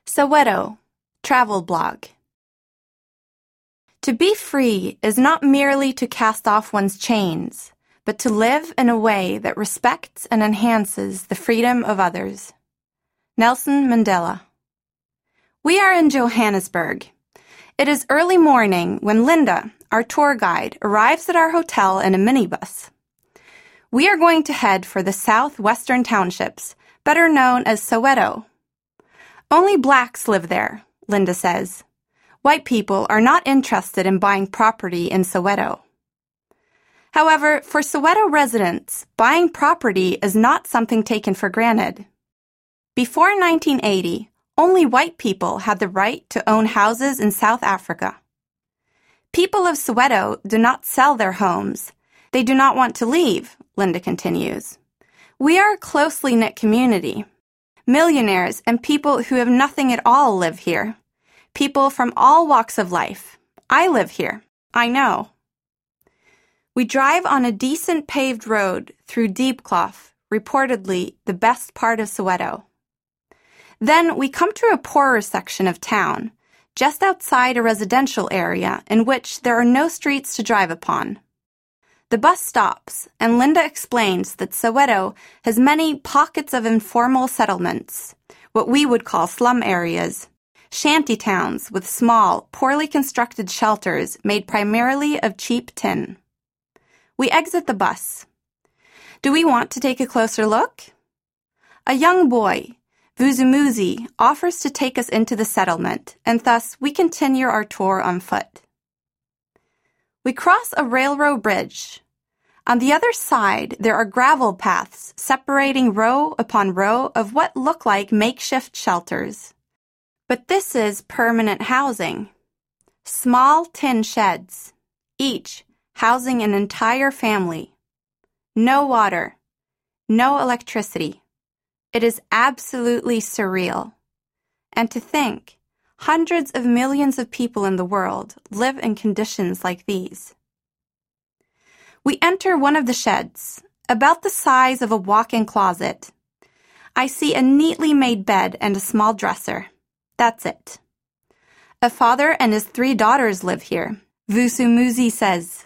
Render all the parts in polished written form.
Soweto, travel blog. To be free is not merely to cast off one's chains, but to live in a way that respects and enhances the freedom of others. Nelson Mandela. We are in Johannesburg. It is early morning when Linda, our tour guide, arrives at our hotel in a minibus. We are going to head for the southwestern townships, better known as Soweto. Only blacks live there, Linda says. White people are not interested in buying property in Soweto. However, for Soweto residents, buying property is not something taken for granted. Before 1980, only white people had the right to own houses in South Africa. People of Soweto do not sell their homes. They do not want to leave, Linda continues. We are a closely knit community. Millionaires and people who have nothing at all live here. People from all walks of life. I live here. I know. We drive on a decent paved road through Diepkloof, reportedly the best part of Soweto. Then we come to a poorer section of town, just outside a residential area in which there are no streets to drive upon. The bus stops, and Linda explains that Soweto has many pockets of informal settlements, what we would call slum areas, shanty towns with small, poorly constructed shelters made primarily of cheap tin. We exit the bus. Do we want to take a closer look? A young boy, Vusumuzi, offers to take us into the settlement, and thus we continue our tour on foot. We cross a railroad bridge. On the other side, there are gravel paths separating row upon row of what look like makeshift shelters. But this is permanent housing. Small tin sheds, each housing an entire family. No water, no electricity. It is absolutely surreal. And to think, hundreds of millions of people in the world live in conditions like these. We enter one of the sheds, about the size of a walk-in closet. I see a neatly made bed and a small dresser. That's it. A father and his 3 daughters live here, Vusumuzi says.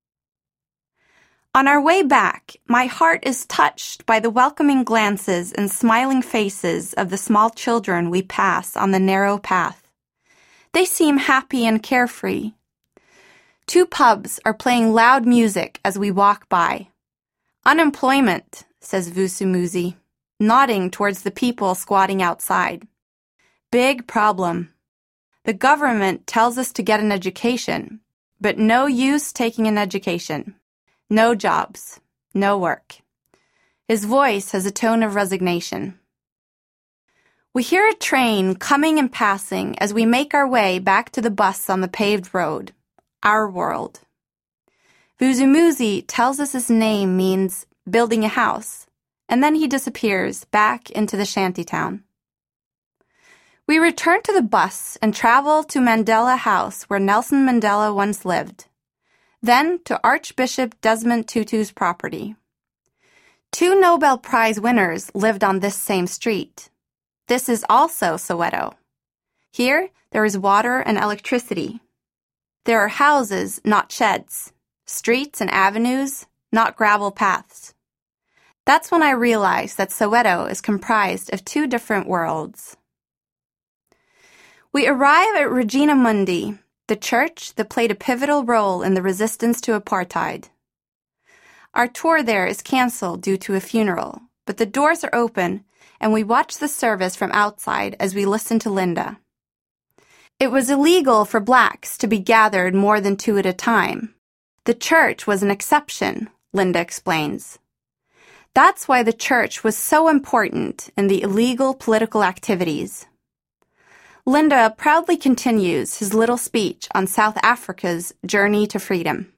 On our way back, my heart is touched by the welcoming glances and smiling faces of the small children we pass on the narrow path. They seem happy and carefree. 2 pubs are playing loud music as we walk by. Unemployment, says Vusumuzi, nodding towards the people squatting outside. Big problem. The government tells us to get an education, but no use taking an education. No jobs. No work. His voice has a tone of resignation. We hear a train coming and passing as we make our way back to the bus on the paved road. Our world. Vusumuzi tells us his name means building a house, and then he disappears back into the shantytown. We return to the bus and travel to Mandela House where Nelson Mandela once lived, then to Archbishop Desmond Tutu's property. 2 Nobel Prize winners lived on this same street. This is also Soweto. Here, there is water and electricity. There are houses, not sheds, streets and avenues, not gravel paths. That's when I realized that Soweto is comprised of 2 different worlds. We arrive at Regina Mundi, the church that played a pivotal role in the resistance to apartheid. Our tour there is canceled due to a funeral, but the doors are open and we watch the service from outside as we listen to Linda. It was illegal for blacks to be gathered more than 2 at a time. The church was an exception, Linda explains. That's why the church was so important in the illegal political activities. Linda proudly continues his little speech on South Africa's journey to freedom.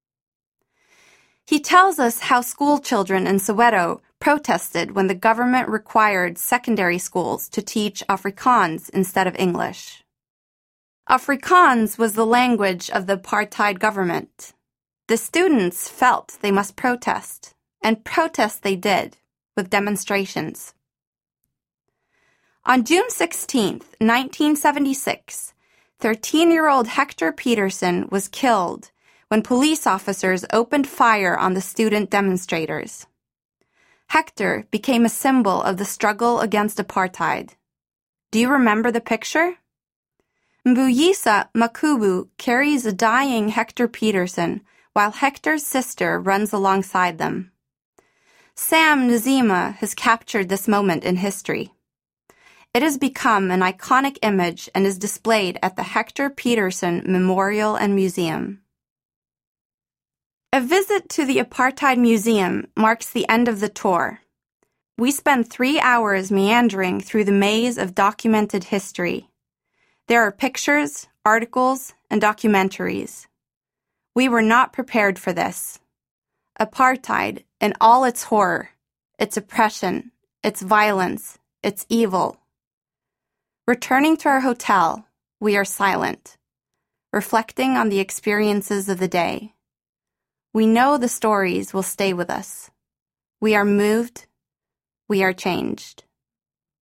He tells us how school children in Soweto protested when the government required secondary schools to teach Afrikaans instead of English. Afrikaans was the language of the apartheid government. The students felt they must protest, and protest they did, with demonstrations. On June 16, 1976, 13-year-old Hector Peterson was killed when police officers opened fire on the student demonstrators. Hector became a symbol of the struggle against apartheid. Do you remember the picture? Mbuyisa Makubu carries a dying Hector Peterson while Hector's sister runs alongside them. Sam Nzima has captured this moment in history. It has become an iconic image and is displayed at the Hector Peterson Memorial and Museum. A visit to the Apartheid Museum marks the end of the tour. We spend 3 hours meandering through the maze of documented history. There are pictures, articles, and documentaries. We were not prepared for this. Apartheid, in all its horror, its oppression, its violence, its evil. Returning to our hotel, we are silent, reflecting on the experiences of the day. We know the stories will stay with us. We are moved. We are changed.